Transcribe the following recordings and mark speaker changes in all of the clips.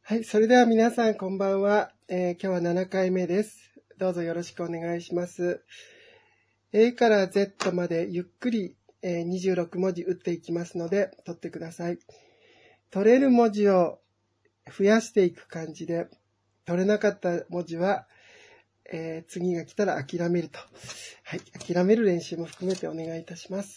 Speaker 1: はい、それでは皆さんこんばんは。今日は7回目です。どうぞよろしくお願いします。A から Z までゆっくり、26文字打っていきますので、取ってください。取れる文字を増やしていく感じで、取れなかった文字は、次が来たら諦めると。はい、諦める練習も含めてお願いいたします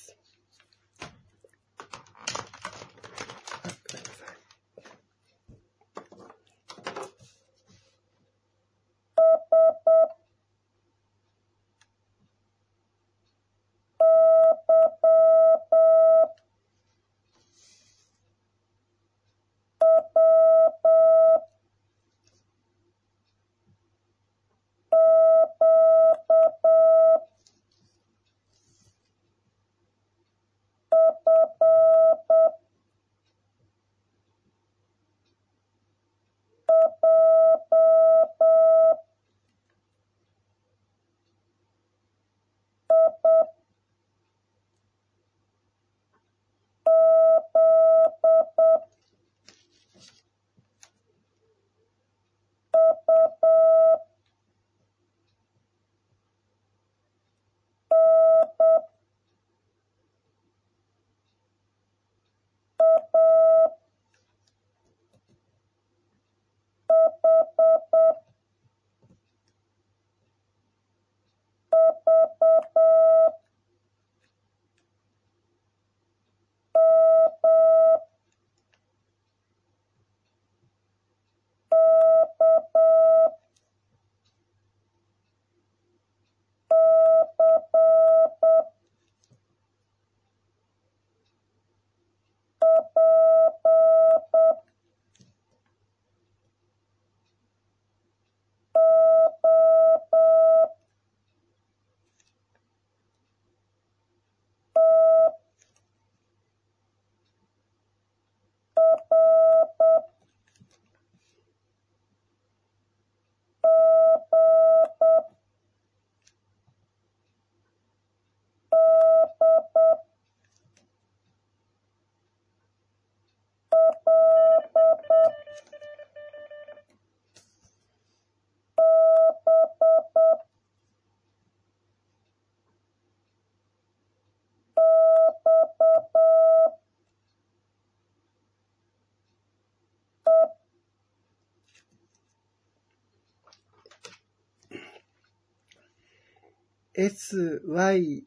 Speaker 1: 。S, Y,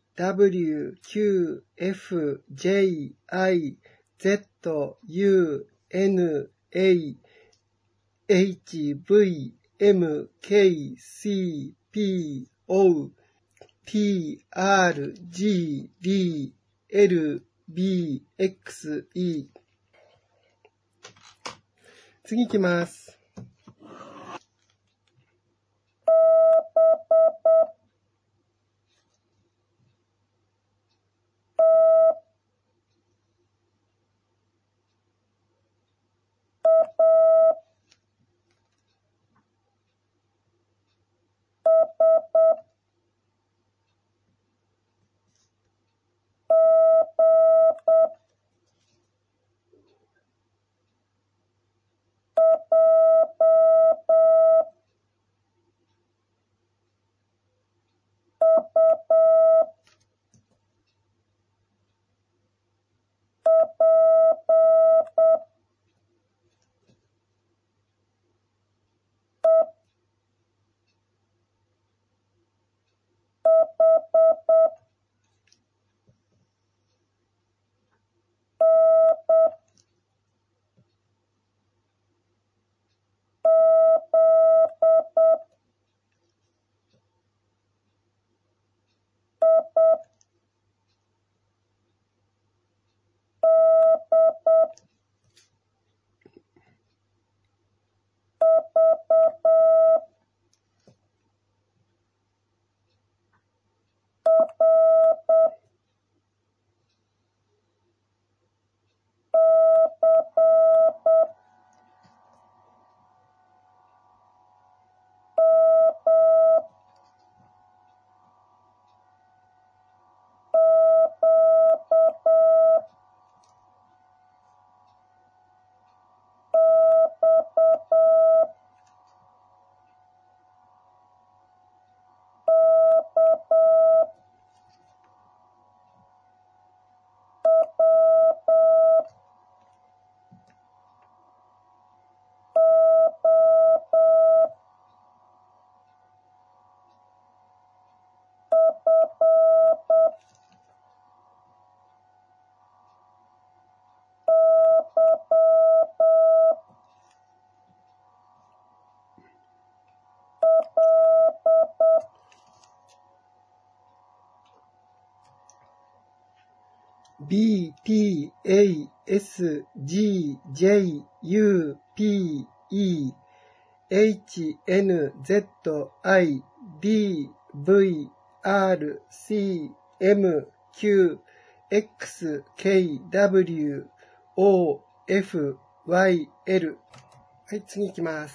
Speaker 1: W, Q, F, J, I, Z, U, N, A, H, V, M, K, C, P, O, T, R, G, D, L, B, X, E 次行きます。 B, T, A, S, G, J, U, P, E, H, N, Z, I, D, V, R, C, M, Q, X, K, W, O, F, Y, L。はい、次行きます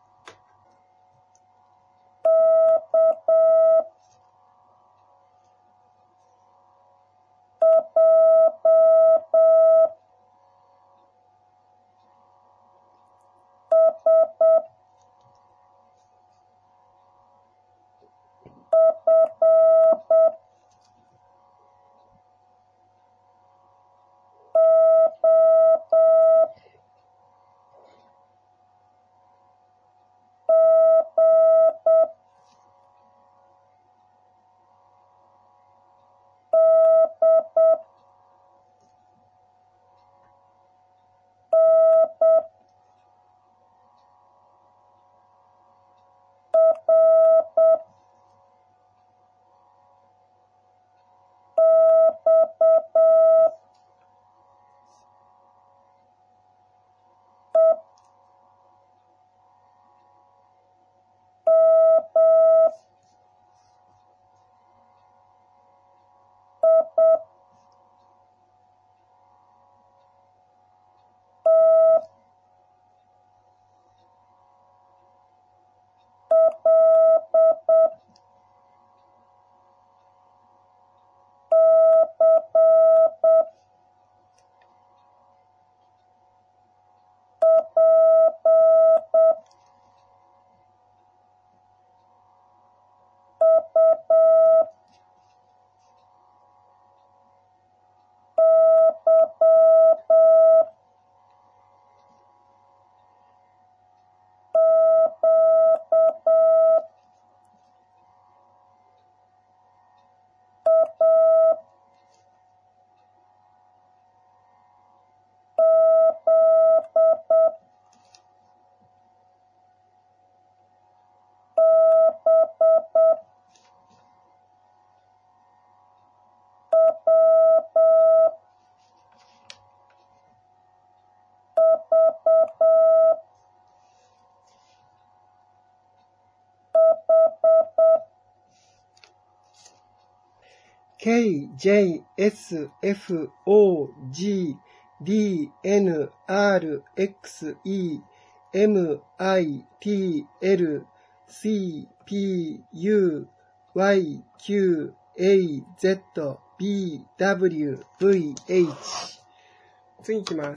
Speaker 1: 。K, J, S, F, O, G, D, N, R, X, E, M, I, T, L, C, P, U, Y, Q, A, Z, B, W, V, H。次行きます。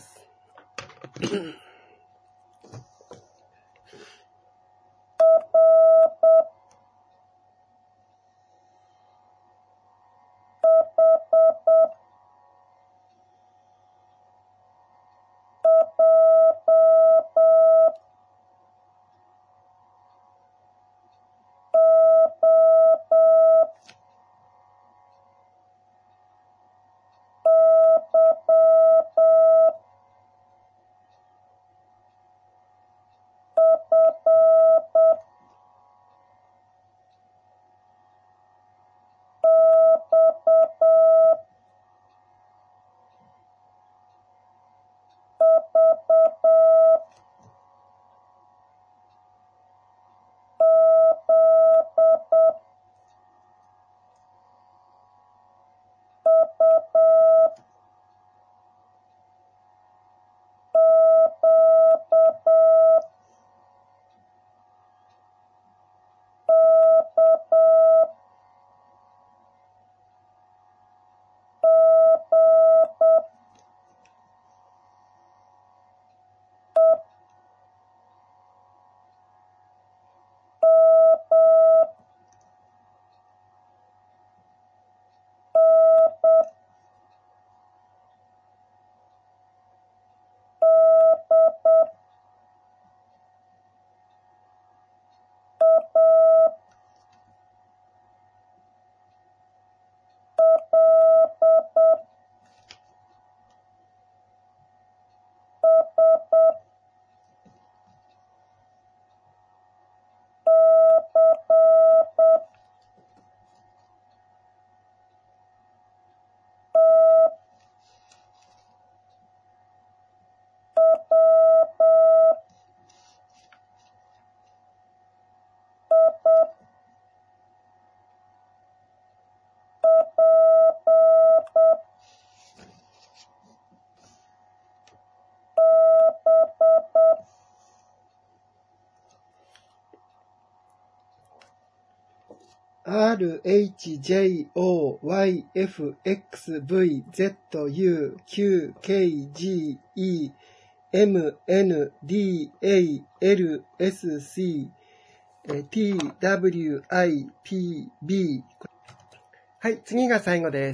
Speaker 1: RHJOYFXVZUQKGEMNDASCTWIPB。はい、次が最後です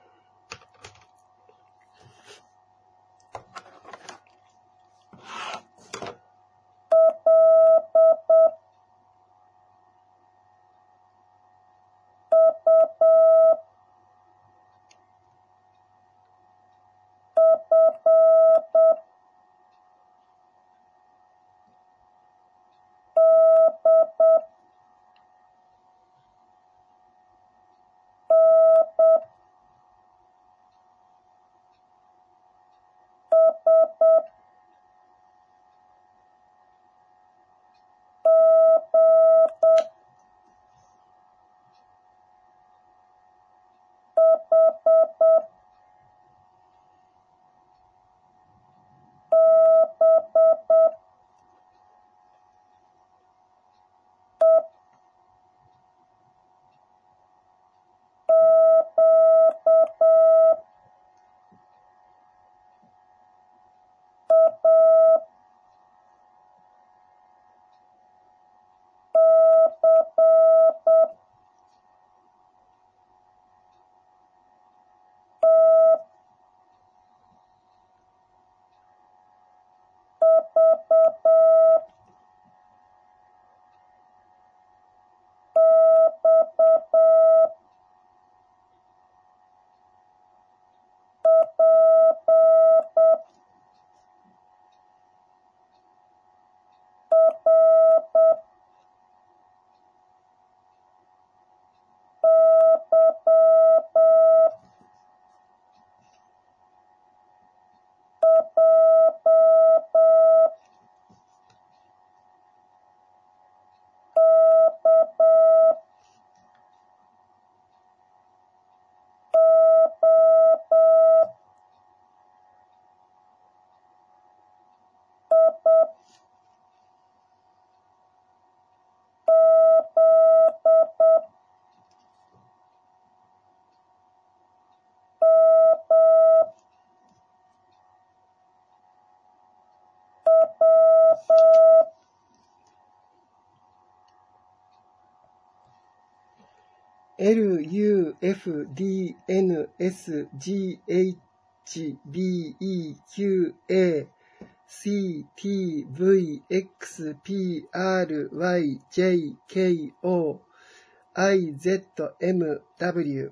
Speaker 1: 。LUFDNSGHBEQACTVXPRYJKOIZMW。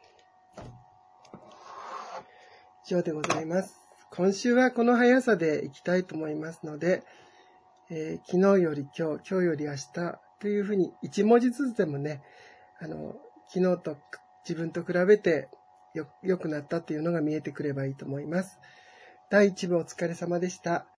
Speaker 1: 以上でございます。今週はこの速さでいきたいと思いますので、昨日より今日、今日より明日というふうに1文字ずつでもね、昨日と自分と比べて良くなったっていうのが見えてくればいいと思います。第1部お疲れ様でした。